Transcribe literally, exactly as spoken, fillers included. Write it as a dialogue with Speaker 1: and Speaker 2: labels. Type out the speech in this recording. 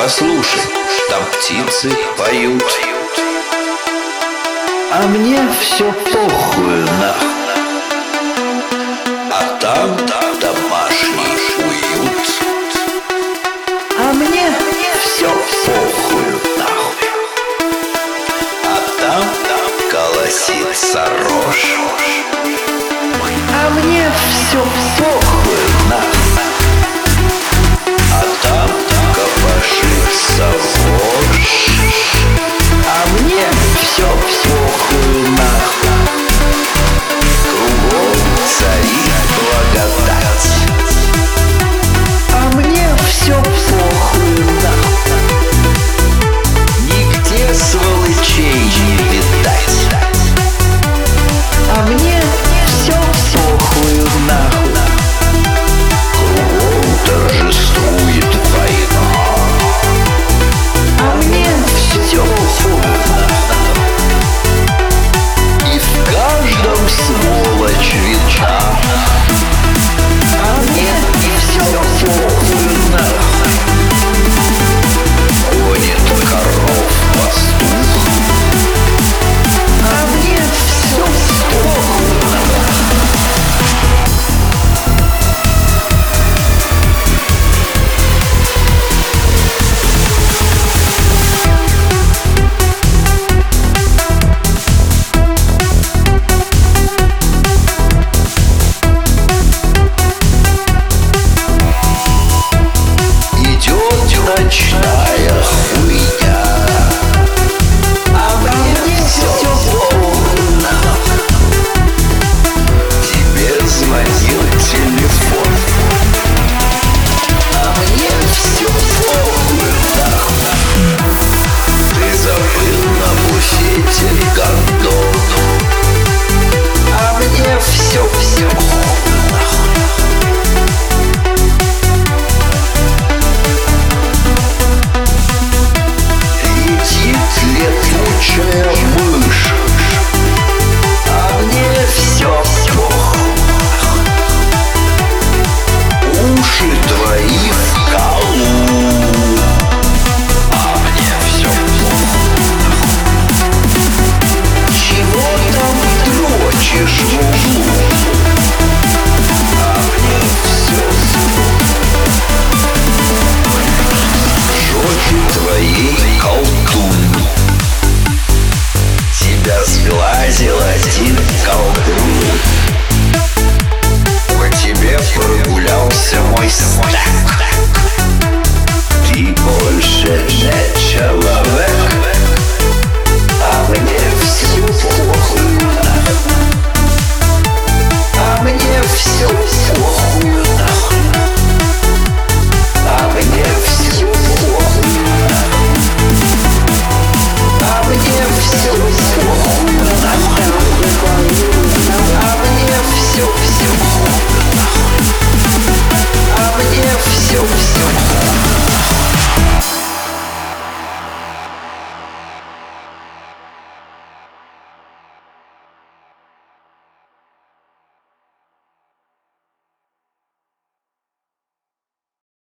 Speaker 1: Послушай, там птицы поют.
Speaker 2: А мне все похуй нахуй.
Speaker 1: А там домашний уют.
Speaker 2: А мне все похуй нахуй.
Speaker 1: А там колосится рожь.
Speaker 2: А мне все похуй нахуй.
Speaker 1: А там копошится вошь.
Speaker 2: А мне все похуй нахуй.
Speaker 1: Кругом царит благодать.
Speaker 2: А мне все похуй нахуй.
Speaker 1: Нигде сволочей не видать.
Speaker 2: А мне все похуй нахуй.
Speaker 1: Кругом торжествует война.
Speaker 2: А мне все похуй нахуй.
Speaker 1: И в каждом сволочь видна.
Speaker 2: А мне все похуй нахуй.
Speaker 1: Гонит коров пастух.
Speaker 2: А мне все похуй нахуй.
Speaker 1: Идет ночная хуйня.
Speaker 2: А мне все похуй нахуй.
Speaker 1: Тебе звонил телефон.
Speaker 2: А мне все похуй нахуй.
Speaker 1: Ты забыл на буфете гондон.
Speaker 2: А мне все все похуй нахуй.
Speaker 1: Летит летучая мышь.
Speaker 2: А мне все похуй.
Speaker 1: Уши твои в колу. А мне все похуй.
Speaker 2: Чего там
Speaker 1: Дрочишь в углу. А мне все жопе твоей колтун. Тебя сглазил один колдун. По тебе прогулялся мой сын.